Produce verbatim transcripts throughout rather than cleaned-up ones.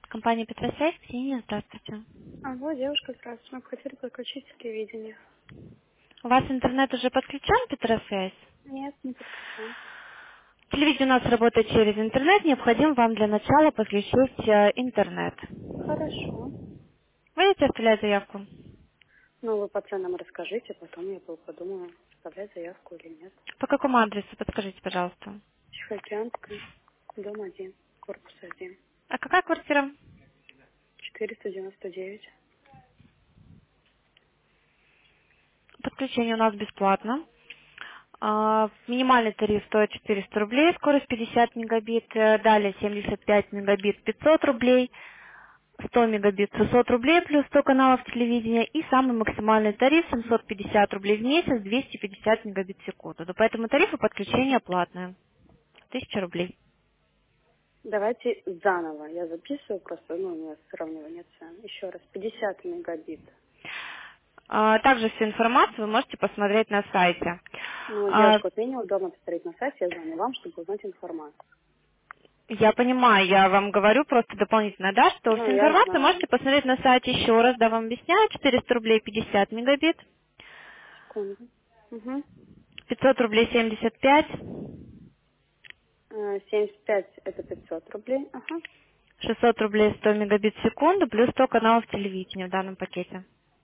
Компания Петросвязь, Ксения, здравствуйте. Алло, девушка, здравствуйте. Мы бы хотели подключить телевидение. У вас интернет уже подключен, Петросвязь? Нет, не подключен. Телевидение у нас работает через интернет, необходимо вам для начала подключить э, интернет. Хорошо. Будете оставлять заявку? Ну, вы по ценам расскажите, потом я был- подумаю, оставлять заявку или нет. По какому адресу, подскажите, пожалуйста. Тихоокеанская, дом один, корпус один, А какая квартира? четыреста девяносто девять. Подключение у нас бесплатно. А, Минимальный тариф стоит четыреста рублей, скорость пятьдесят мегабит, э, далее семьдесят пять мегабит пятьсот рублей, сто мегабит шестьсот рублей плюс сто каналов телевидения и самый максимальный тариф семьсот пятьдесят рублей в месяц, двести пятьдесят мегабит в секунду. Но по этому тарифу подключение платное, тысяча рублей. Давайте заново. Я записываю просто, ну, у меня сравнивание цен. Еще раз, пятьдесят мегабит. А, Также всю информацию вы можете посмотреть на сайте. Ну, А, девушка, вот мне неудобно посмотреть на сайте, я звоню вам, чтобы узнать информацию. Я понимаю, я вам говорю просто дополнительно, да, что Ну, всю я информацию знаю. можете посмотреть на сайте еще раз, да, вам объясняю, четыреста рублей пятьдесят мегабит, Секунду. Угу. пятьсот рублей семьдесят пять, семьдесят пять это пятьсот рублей. Ага. шестьсот рублей сто мегабит в секунду, плюс сто каналов телевидения в данном пакете.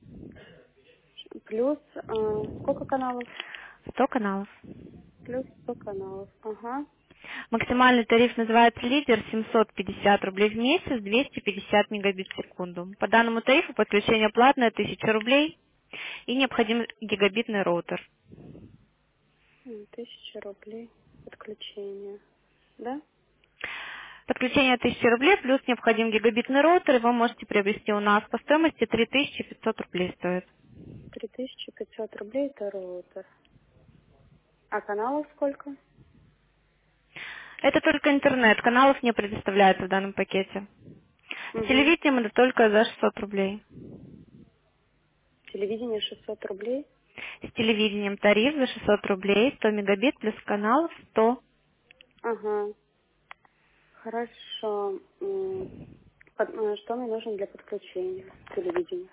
Плюс э, сколько каналов? сто каналов. Плюс сто каналов. Ага. Максимальный тариф называется лидер, семьсот пятьдесят рублей в месяц, двести пятьдесят мегабит в секунду. По данному тарифу подключение платное тысяча рублей и необходим гигабитный роутер. М, Тысяча рублей подключение. Да? Подключение тысяча рублей плюс необходим гигабитный роутер, и вы можете приобрести у нас по стоимости три тысячи пятьсот рублей стоит. Три тысячи пятьсот рублей это роутер. А каналов сколько? Это только интернет, каналов не предоставляется в данном пакете. С Угу. телевидением это только за шестьсот рублей. Телевидение шестьсот рублей. С телевидением тариф за шестьсот рублей, сто мегабит плюс каналов сто. Ага. Хорошо. М, под- э, Что мне нужно для подключения телевидения?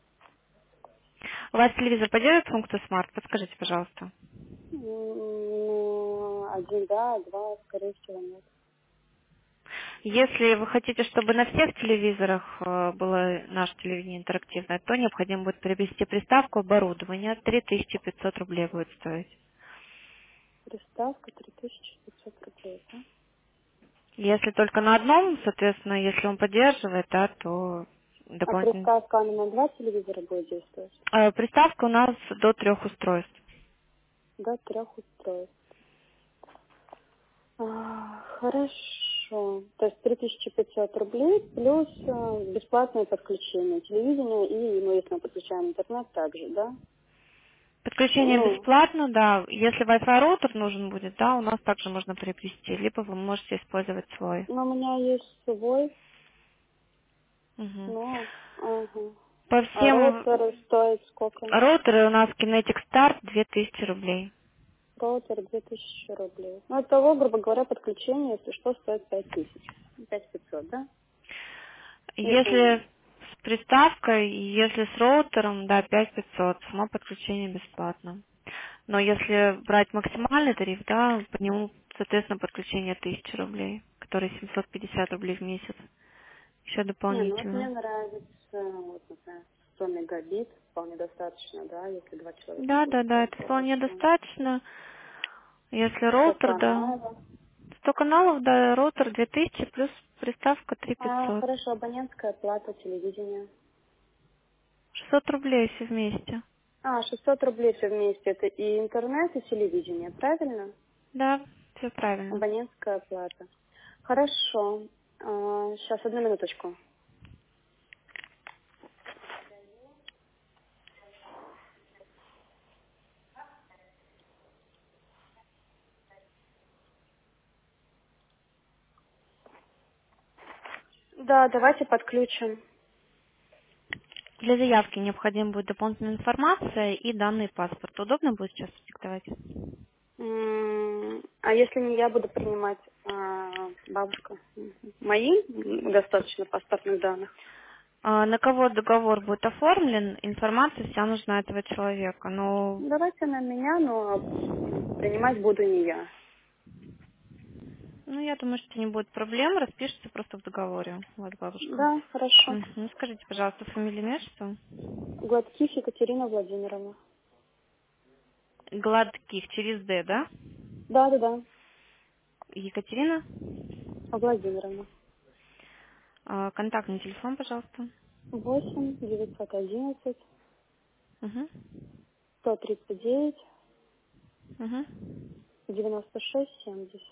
У вас телевизор поддерживает функцию смарт? Подскажите, пожалуйста. М, ну, Один да, два, скорее всего, нет. Если вы хотите, чтобы на всех телевизорах э, было наше телевидение интерактивное, то необходимо будет приобрести приставку оборудования. три тысячи пятьсот рублей будет стоить. Приставка три тысячи пятьсот рублей, да? Если только на одном, соответственно, если он поддерживает, да, то А дополнительно. приставка она на два телевизора будет действовать? Э, Приставка у нас до трех устройств. До трех устройств. А, хорошо. То есть три тысячи пятьсот рублей плюс э, бесплатное подключение телевидения и, ну, если мы подключаем интернет, также, да? Подключение Ну, бесплатно, да. Если Wi-Fi роутер нужен будет, да, у нас также можно приобрести, либо вы можете использовать свой. но у меня есть свой, Мгм. но, ага. По А всем роутер стоит сколько? роутеры у нас Kinetic Start две тысячи рублей. Роутер две тысячи рублей. Ну, того, грубо говоря, подключение, если что, стоит пять тысяч. пять пятьсот, да? Если Если с приставкой, и если с роутером, да, пять пятьсот, само подключение бесплатно. Но если брать максимальный тариф, да, по нему, соответственно, подключение тысяча рублей, который семьсот пятьдесят рублей в месяц. Еще Не, ну вот мне дополнительно. нравится, вот, например, сто мегабит, вполне достаточно, да, если два человека Да, будут да, да, это вполне пользоваться. достаточно. Если сто роутер, да. каналов. сто каналов, да, роутер две тысячи плюс приставка три А, пятьсот. хорошо, абонентская плата телевидения. шестьсот рублей все вместе. А, шестьсот рублей все вместе, это и интернет, и телевидение, правильно? Да, все правильно. Абонентская плата. Хорошо. А, сейчас, одну минуточку. Да, давайте подключим. Для заявки необходима будет дополнительная информация и данные паспорта. Удобно будет сейчас диктовать? М, А если не я буду принимать а, бабушка. Мгм. Мои м, достаточно паспортных данных. А, на кого договор будет оформлен, информация вся нужна этого человека. Но, Давайте на меня, но м, принимать буду не я. ну, я думаю, что не будет проблем, распишется просто в договоре, вот бабушка. Да, хорошо. Мгм. Скажите, пожалуйста, фамилия, имя, что? Гладких Екатерина Владимировна. Гладких, через Д, да? Да, да, да. Екатерина? Владимировна. А, контактный телефон, пожалуйста. Восемь девятьсот одиннадцать Угу. сто тридцать девять Угу. девяносто шесть семьдесят.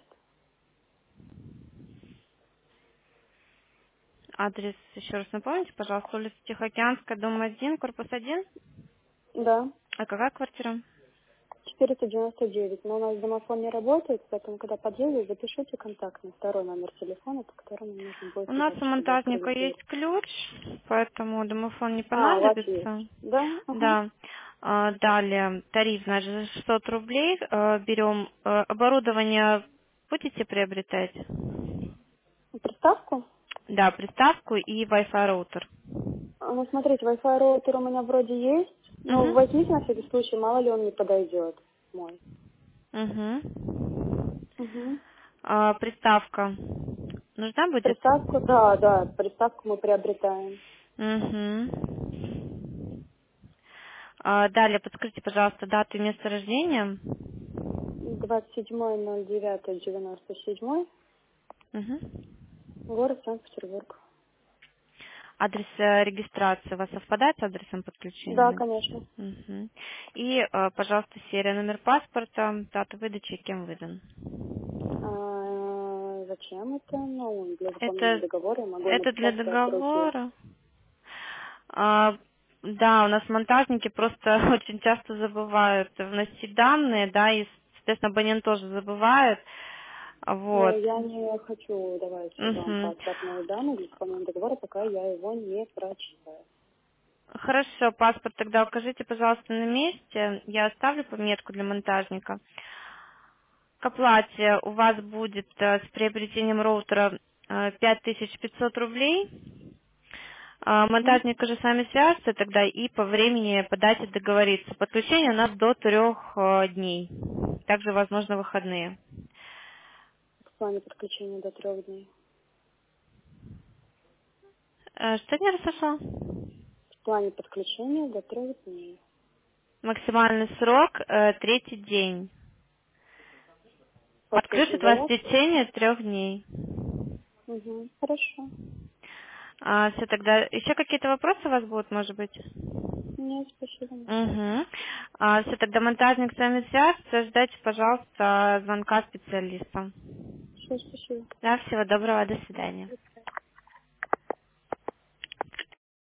Адрес еще раз напомните, пожалуйста, улица Тихоокеанская, дом один, корпус один. Да, А какая квартира? четыреста девяносто девять. Но у нас домофон не работает, поэтому, когда подъеду, запишите контактный второй номер телефона, по которому нужно будет У нас сказать, у чтобы открыли монтажника дверь. есть ключ, поэтому домофон не А, у вас есть? понадобится. Да? Ага. Да. А, далее, тариф, значит, за шестьсот рублей э, берем. Э, оборудование будете приобретать? Приставку? Да, приставку и Wi-Fi роутер. А, Ну, смотрите, Wi-Fi роутер у меня вроде есть, но возьмите на Угу. всякий случай, мало ли он не подойдет мой. Угу. Угу. А, приставка нужна будет? Приставку, да, да, приставку мы приобретаем. Угу. А, далее, подскажите, пожалуйста, дату и место рождения. двадцать седьмое ноль девятое девяносто седьмой, Угу. город Санкт-Петербург. Адрес э, регистрации у вас совпадает с адресом Да, подключения? конечно. Мгм. И, э, пожалуйста, серия, номер паспорта, дата выдачи и кем выдан. А, зачем это? Ну, для заполнения Это, договора я могу это для написать это от руки. договора. А, да, у нас монтажники просто очень часто забывают вносить данные, да, и, соответственно, абонент тоже забывает. Но Вот. я не хочу давать вам Мгм. паспортные данные для заполнения договора, пока я его не прочитаю. Хорошо, паспорт тогда укажите, пожалуйста, на месте. Я оставлю пометку для монтажника. К оплате у вас будет э, с приобретением роутера э, пять тысяч пятьсот рублей. А, Угу. Монтажник уже с вами свяжется тогда и по времени, по дате договорится. Подключение у нас до трех э, дней. Также возможно выходные. В плане подключения до трех дней. Э, Что не расслышала? В плане подключения до трех дней. Максимальный срок э, третий день. После этой Подключит вас в заявки? течение трех дней. Угу. Хорошо. А, все, тогда еще какие-то вопросы у вас будут, может быть? Нет, спасибо. Угу. А, все, тогда монтажник с вами свяжется. Ждайте, пожалуйста, звонка специалиста. Все, спасибо. Да, всего доброго, до свидания.